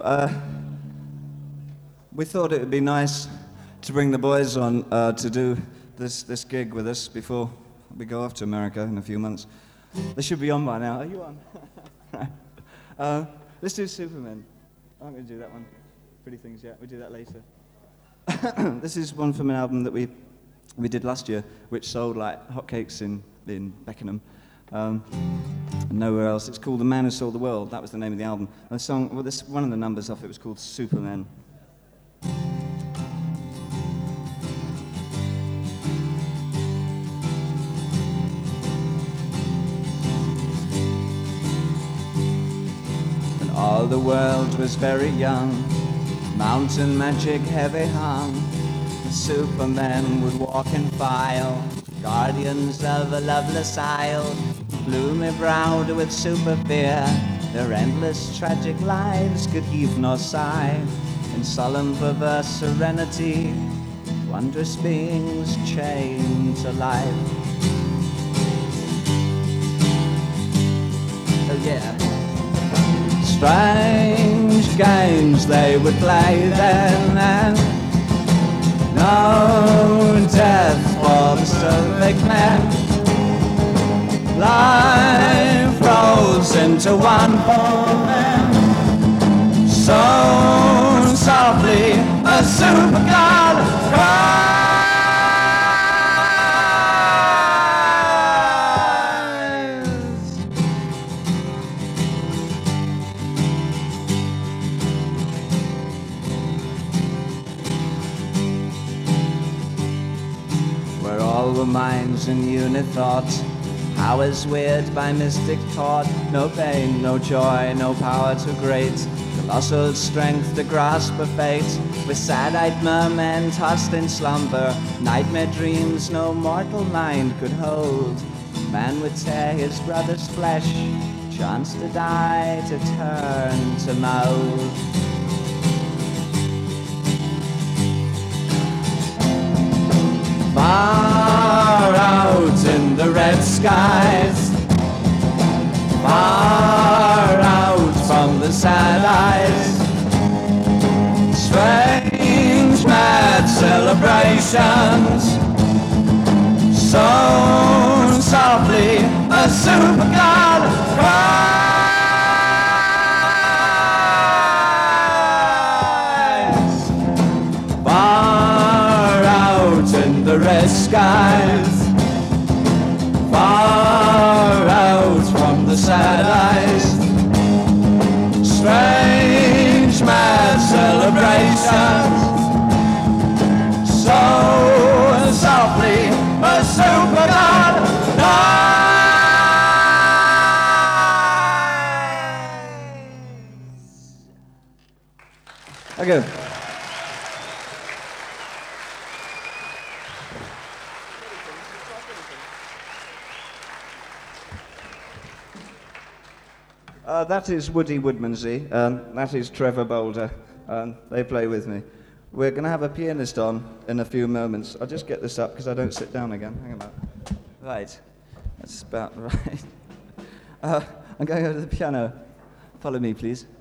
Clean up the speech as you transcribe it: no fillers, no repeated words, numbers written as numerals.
We thought it would be nice to bring the boys on to do this gig with us before we go off to America in a few months. They should be on by now. Are you on? Let's do Superman. I'm going to do that one. Pretty Things, yeah. We'll do that later. This is one from an album that we did last year, which sold like hotcakes in Beckenham. Nowhere else. It's called The Man Who Sold the World. That was the name of the album. And the song, well, this one of the numbers off it was called Superman. When all the world was very young, mountain magic heavy hung, the Supermen would walk in file, guardians of a loveless isle, gloomy browed with super fear, their endless tragic lives could heave nor sigh. In solemn perverse serenity, wondrous beings chained to life. Oh yeah. Strange games they would play then, and no death for the stoic men. Life rolls into one for them. So softly a super god cries. Where all were minds in unithought, powers weird by mystic taught, no pain, no joy, no power too great, colossal strength to grasp a fate, with sad-eyed mermen tossed in slumber, nightmare dreams no mortal mind could hold. Man would tear his brother's flesh, chance to die, to turn to mould. Far out in the red skies, far out from the sad eyes, strange mad celebrations, so softly a super god cries. Far out in the red skies, far out from the sad eyes, strange mad celebrations, so softly a super god dies. Okay. That is Woody Woodmansey, that is Trevor Boulder, they play with me. We're going to have a pianist on in a few moments. I'll just get this up because I don't sit down again. Hang on. Right, that's about right. I'm going over to the piano. Follow me, please.